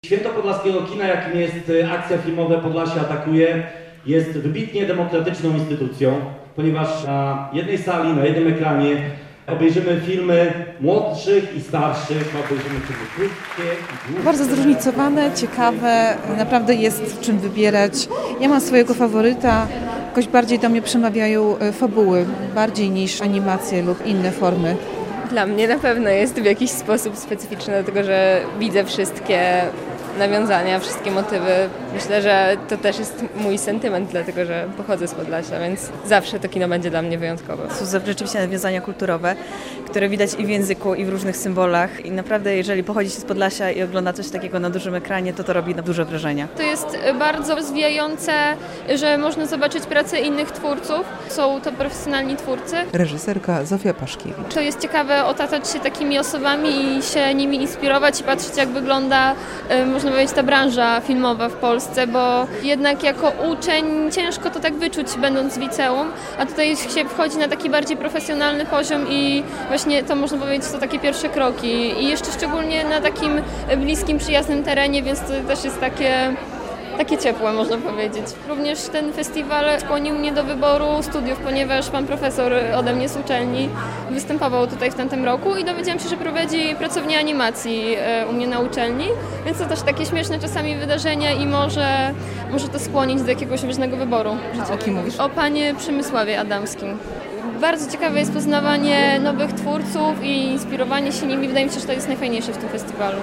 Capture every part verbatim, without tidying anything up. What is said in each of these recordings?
Święto Podlaskiego Kina, jakim jest akcja filmowa Podlasie Atakuje, jest wybitnie demokratyczną instytucją, ponieważ na jednej sali, na jednym ekranie obejrzymy filmy młodszych i starszych, obejrzymy filmy krótkie i długie. Bardzo zróżnicowane, ciekawe, naprawdę jest czym wybierać. Ja mam swojego faworyta, jakoś bardziej do mnie przemawiają fabuły, bardziej niż animacje lub inne formy. Dla mnie na pewno jest w jakiś sposób specyficzne, dlatego że widzę wszystkie nawiązania, wszystkie motywy. Myślę, że to też jest mój sentyment, dlatego że pochodzę z Podlasia, więc zawsze to kino będzie dla mnie wyjątkowe. Są rzeczywiście nawiązania kulturowe, które widać i w języku, i w różnych symbolach. I naprawdę, jeżeli pochodzi się z Podlasia i ogląda coś takiego na dużym ekranie, to to robi duże wrażenie. To jest bardzo rozwijające, że można zobaczyć pracę innych twórców. Są to profesjonalni twórcy. Reżyserka Zofia Paszkiewicz. To jest ciekawe otaczać się takimi osobami i się nimi inspirować i patrzeć, jak wygląda, można powiedzieć, ta branża filmowa w Polsce, bo jednak jako uczeń ciężko to tak wyczuć, będąc w liceum, a tutaj się wchodzi na taki bardziej profesjonalny poziom i właśnie to, można powiedzieć, to takie pierwsze kroki i jeszcze szczególnie na takim bliskim, przyjaznym terenie, więc to też jest takie Takie ciepłe, można powiedzieć. Również ten festiwal skłonił mnie do wyboru studiów, ponieważ pan profesor ode mnie z uczelni występował tutaj w tamtym roku i dowiedziałam się, że prowadzi pracownię animacji u mnie na uczelni, więc to też takie śmieszne czasami wydarzenia i może, może to skłonić do jakiegoś ważnego wyboru. O kim mówisz? O panie Przemysławie Adamskim. Bardzo ciekawe jest poznawanie nowych twórców i inspirowanie się nimi. Wydaje mi się, że to jest najfajniejsze w tym festiwalu.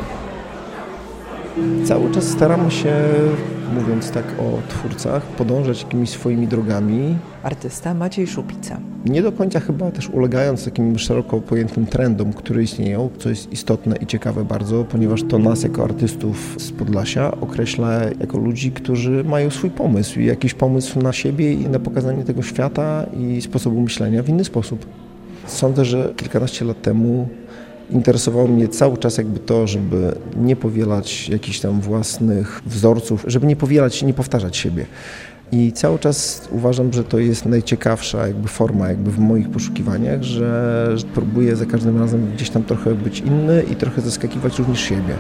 Cały czas staramy się, mówiąc tak o twórcach, podążać jakimiś swoimi drogami. Artysta Maciej Szupica. Nie do końca chyba też ulegając takim szeroko pojętym trendom, które istnieją, co jest istotne i ciekawe bardzo, ponieważ to nas jako artystów z Podlasia określa jako ludzi, którzy mają swój pomysł i jakiś pomysł na siebie i na pokazanie tego świata i sposobu myślenia w inny sposób. Sądzę, że kilkanaście lat temu interesowało mnie cały czas jakby to, żeby nie powielać jakichś tam własnych wzorców, żeby nie powielać i nie powtarzać siebie. I cały czas uważam, że to jest najciekawsza jakby forma jakby w moich poszukiwaniach, że próbuję za każdym razem gdzieś tam trochę być inny i trochę zaskakiwać również siebie.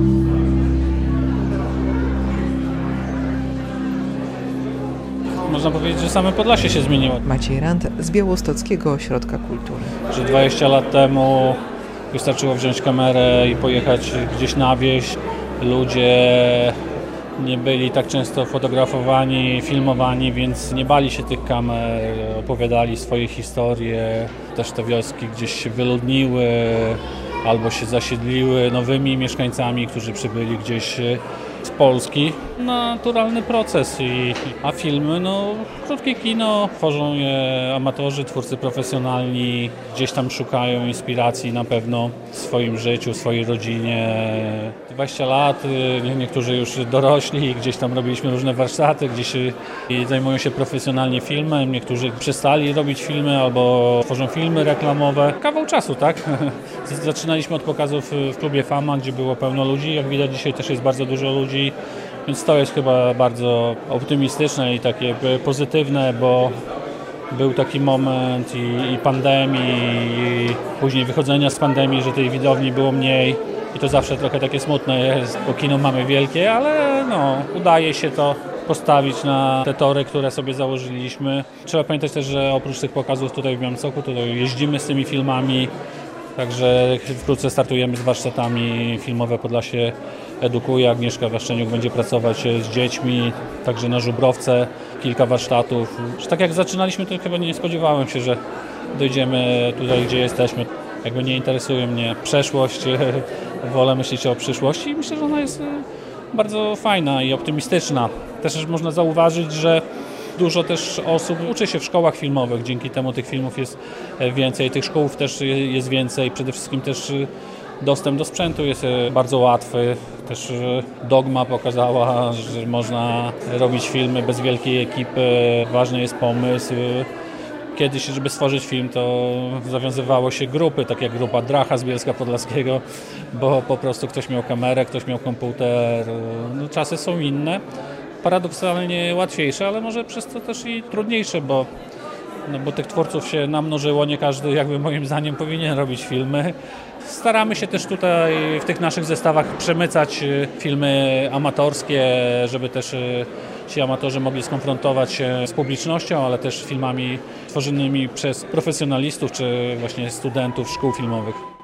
Można powiedzieć, że same Podlasie się zmieniło. Maciej Rand z Białostockiego Ośrodka Kultury. Że dwadzieścia lat temu wystarczyło wziąć kamerę i pojechać gdzieś na wieś. Ludzie nie byli tak często fotografowani, filmowani, więc nie bali się tych kamer, opowiadali swoje historie. Też te wioski gdzieś się wyludniły albo się zasiedliły nowymi mieszkańcami, którzy przybyli gdzieś z Polski. Naturalny proces, i, a filmy, no krótkie kino, tworzą je amatorzy, twórcy profesjonalni, gdzieś tam szukają inspiracji na pewno w swoim życiu, w swojej rodzinie. dwadzieścia lat, niektórzy już dorośli, gdzieś tam robiliśmy różne warsztaty, gdzieś zajmują się profesjonalnie filmem, niektórzy przestali robić filmy albo tworzą filmy reklamowe. Kawał czasu, tak? Zaczynaliśmy od pokazów w klubie Fama, gdzie było pełno ludzi, jak widać dzisiaj też jest bardzo dużo ludzi. Więc to jest chyba bardzo optymistyczne i takie pozytywne, bo był taki moment i, i pandemii, i później wychodzenia z pandemii, że tej widowni było mniej i to zawsze trochę takie smutne jest, bo kino mamy wielkie, ale no, udaje się to postawić na te tory, które sobie założyliśmy. Trzeba pamiętać też, że oprócz tych pokazów tutaj w Białymstoku, to jeździmy z tymi filmami, także wkrótce startujemy z warsztatami. Filmowe Podlasie edukuje. Agnieszka Waszczeniuk będzie pracować z dziećmi, także na Żubrowce kilka warsztatów. Tak jak zaczynaliśmy, to chyba nie spodziewałem się, że dojdziemy tutaj, gdzie jesteśmy. Jakby nie interesuje mnie przeszłość, wolę myśleć o przyszłości i myślę, że ona jest bardzo fajna i optymistyczna. Też można zauważyć, że dużo też osób uczy się w szkołach filmowych, dzięki temu tych filmów jest więcej, tych szkół też jest więcej, przede wszystkim też dostęp do sprzętu jest bardzo łatwy. Też Dogma pokazała, że można robić filmy bez wielkiej ekipy, ważny jest pomysł. Kiedyś, żeby stworzyć film, to zawiązywało się grupy, tak jak grupa Dracha z Bielska Podlaskiego, bo po prostu ktoś miał kamerę, ktoś miał komputer. No, czasy są inne, paradoksalnie łatwiejsze, ale może przez to też i trudniejsze, bo no bo tych twórców się namnożyło, nie każdy jakby moim zdaniem powinien robić filmy. Staramy się też tutaj w tych naszych zestawach przemycać filmy amatorskie, żeby też ci amatorzy mogli skonfrontować się z publicznością, ale też filmami tworzonymi przez profesjonalistów czy właśnie studentów szkół filmowych.